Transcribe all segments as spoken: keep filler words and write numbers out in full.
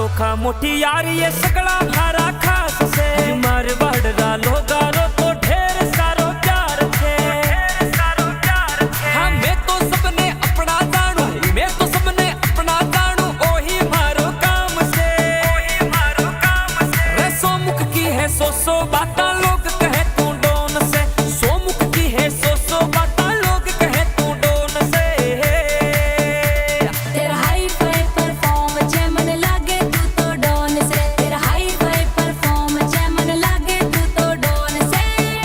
चोखा मोटी यार ये सगड़ा भारा खास से मारवाड़ रा लोगा रो तो ढेर सारो प्यार थे हाँ मैं तो सबने अपना जानू मैं तो सबने अपना जानू ओही मारो काम से ओही मारो काम से रे सो मुख की है सो सो बाता लोग कहे तू डोन से सो मुख की है सो सो बाता लोग कहे तू डोन से तेरा हाई फाई परफॉर्म जे मन लागे तू तो डोन से तेरा हाई फाई परफॉर्म जे मन लागे तू तो डोन से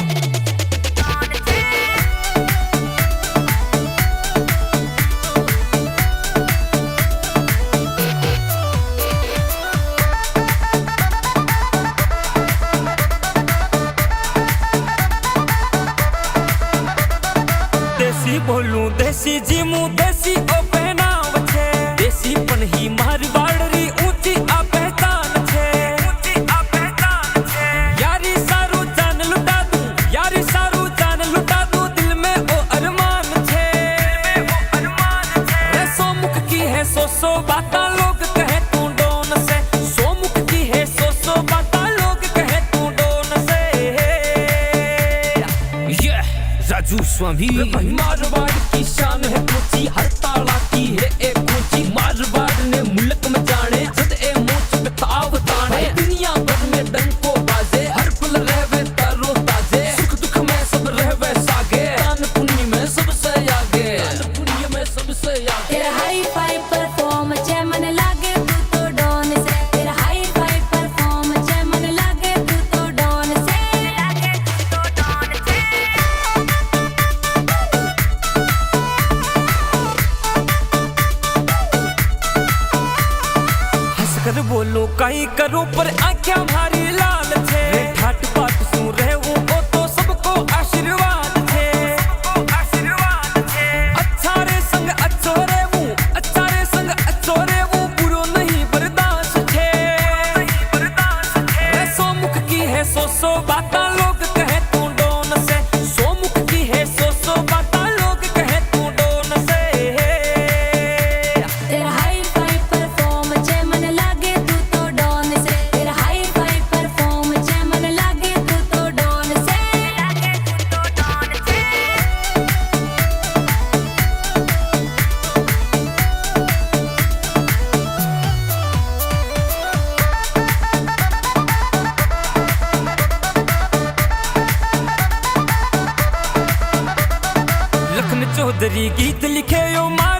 देसी बोलूं देसी जीमू देसी ओ पहनाव छे देसी पण ही मारवाड़ी ऊंची आ पहचान छे ऊंची आ पहचान छे यारी सारू जान लुटा दूं यारी सारू जान लुटा दूं दिल में ओ अरमान छे दिल में ओ अरमान छे रे सो मुख की है सो सो बाता लोग कहे तू डोन से सो मुख की है सो सो बाता लोग कहे तू डोन से ये राजू स्वामी मारवाड़ की शान है ऊंची हर ताला की है एक ऊंची मारवाड़ ने मुल्क में जाने जद ए मोच पे ताव ताने दुनिया भर में डंको बाजे हर पल रहवे तारो ताजे सुख दुख में सब रहवे सागे दान पुण्य में सबसे आगे दान पुण्य में सबसे आगे तेरा हाई फाई परफॉर्म जे मन लागे तू तो डोन से तेरा हाई फाई परफॉर्म जे मन लागे तू तो डोन से लागे तू तो डोन से हंस कर बोलो कहीं करो पर आंखें भारी लाल छे ठाट बाट सू रहूं ओ तो सबको आशीर्वाद छे सबको आशीर्वाद छे अच्छा रे संग अच्छो रहूं अच्छा रे संग अच्छो रहूं बुरो नहीं बर्दाश्त छे नहीं बर्दाश्त छे रे सो मुख की है सो सो बाता लोग कहे तू डोन से सो मुख की है सो सो बाता लोग कहे तू डोन से तेरा हाई फाई परफॉर्म जे मन लागे तू तो डोन से तेरा हाई फाई परफॉर्म जे मन लागे तू तो डोन से लागे तू तो डोन से लखन चौधरी गीत लिखे यो मार